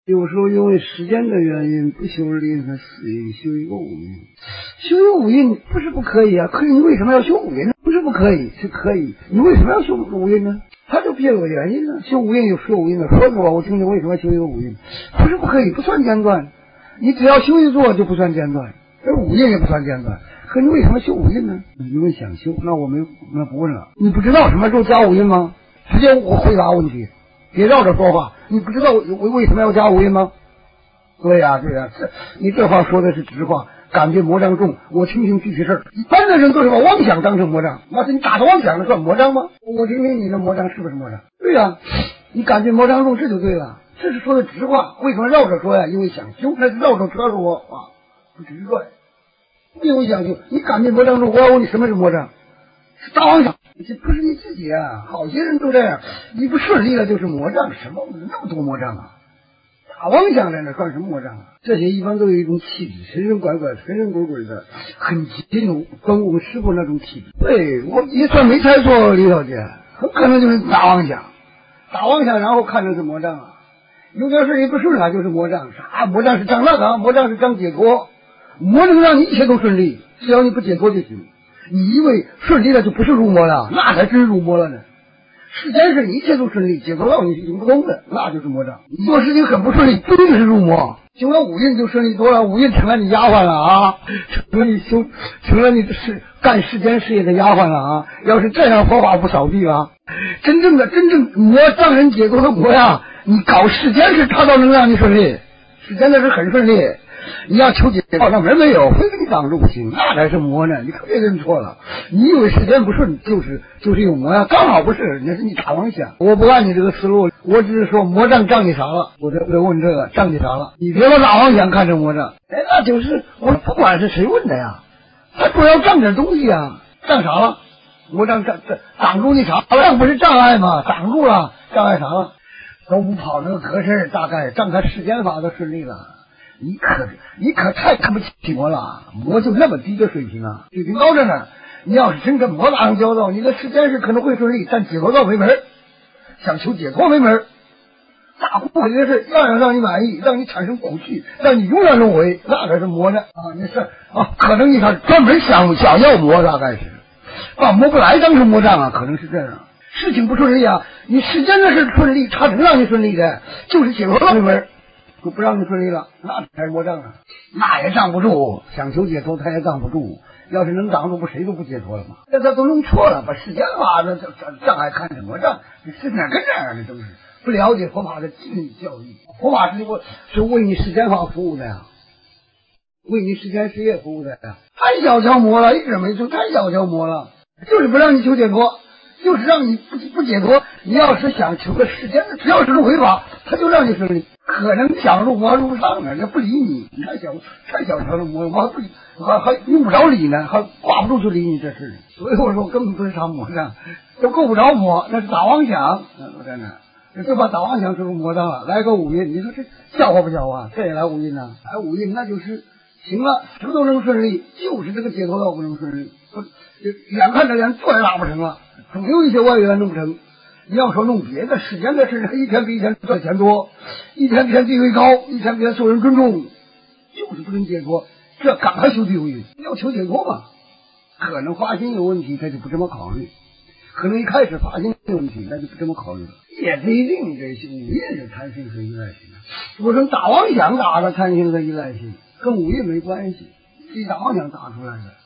有时候因为时间的原因，不修临和死印，修一个五印。修一个五印不是不可以啊，可是你为什么要修五印呢？不是不可以，是可以。你为什么要修五印呢？它就别有原因呢。修五印有说五印的，说说我听听为什么修一个五印？不是不可以，不算间断。你只要修一座就不算间断，这五印也不算间断。可你为什么修五印呢？因为想修，那我们那不问了。你不知道什么时候加五印吗？直接我回答问题。别绕着说话，你不知道为什么要加五印吗？对呀、对呀、你这话说的是直话，感觉魔障重。我听听具体事儿。一般的人都是把妄想当成魔障，那是你打着妄想的算魔障吗？我听听你的魔障是不是魔障？对呀、你感觉魔障重，这就对了，这是说的直话。为什么绕着说呀？因为想修，那是绕着车说啊，不直转。因为想修，你感觉魔障重，我要问你什么是魔障？是大妄想。这不是你自己啊，好些人都这样，一不顺利了就是魔障，什么那么多魔障啊？大妄想在那算什么魔障啊？这些一般都有一种气质，神神怪怪、神神鬼鬼的，很接近跟我们师傅那种气质。对，我一算没猜错，李小姐，很可能就是大妄想，大妄想，然后看成是魔障啊。有点事一不顺了就是魔障，啥魔障是障那个，魔障是障解脱，魔能让你一切都顺利，只要你不解脱就行。你以为顺利了就不是入魔了，那才真入魔了呢。世间是一切都顺利，解脱道你是行不通的，那就是魔障。你做事情很不顺利，不一定是入魔。修了五印就顺利多了，五印成了你丫鬟了啊，成了你干世间事业的丫鬟了啊。要是这样佛法不扫地啊，真正魔障人解脱的魔呀，你搞世间事他倒能让你顺利，世间的事很顺利。你要求解脱，那门没有，非给你挡住不行，那才是魔呢。你可别认错了，你以为时间不顺就是有魔呀？刚好不是，那是你打妄想。我不按你这个思路，我只是说魔障障你啥了，我得问这个障你啥了？你别把打妄想看成魔障，那就是我不管是谁问的呀，他主要障点东西啊，障啥了？魔障挡住你啥了？障不是障碍吗？挡住了，障碍啥了？都不跑那个格事，大概障他世间法都顺利了。你可太看不起魔了，魔就那么低的水平啊，水平高着呢。你要是真跟魔打上交道，你的世间事可能会顺利，但解脱道没门，想求解脱没门。大苦苦的事样样让你满意，让你产生苦趣，让你永远轮回，那可是魔呢啊！那是啊，可能你看专门想要魔，大概是把魔不来当成魔障啊，可能是这样。事情不顺利啊，你世间的事顺利，他能让你顺利的，就是解脱道没门。就不让你顺利了，那才是魔障啊！那也障不住，想求解脱他也障不住。要是能挡住，不谁都不解脱了吗？这他都弄错了，把世间法的障碍看成魔障，这是哪跟哪儿的都是不了解佛法的基本教育。佛法是为你世间法服务的呀，为你世间事业服务的呀。太小瞧魔了，一点没错，太小瞧魔了，就是不让你求解脱。就是让你不解脱，你要是想求个世间的，只要是轮回法，他就让你顺利。可能想入魔入上了，人家不理你，你太小瞧了魔，我还用不着理呢，还挂不住就理你这事。所以我说根本不是啥魔障，都够不着魔，那是打妄想。我在那，就把打妄想说成魔障了。来个五印，你说这笑话不笑话？这也来五印呢？来五印那就是行了，什么都能顺利，就是这个解脱道不能顺利。眼看着连做也打不成了，总有一些外援弄不成。你要说弄别的，世间的事一天比一天赚钱多，一天比一天地位高，一天比一天受人尊重，就是不能解脱。这赶快修地狱，要求解脱嘛。可能发心有问题，他就不这么考虑；可能一开始发心有问题，那就不这么考虑了。也不一定，这是五蕴是贪心和依赖心。我说打妄想打的贪心和依赖心，跟五蕴没关系，是打妄想打出来的。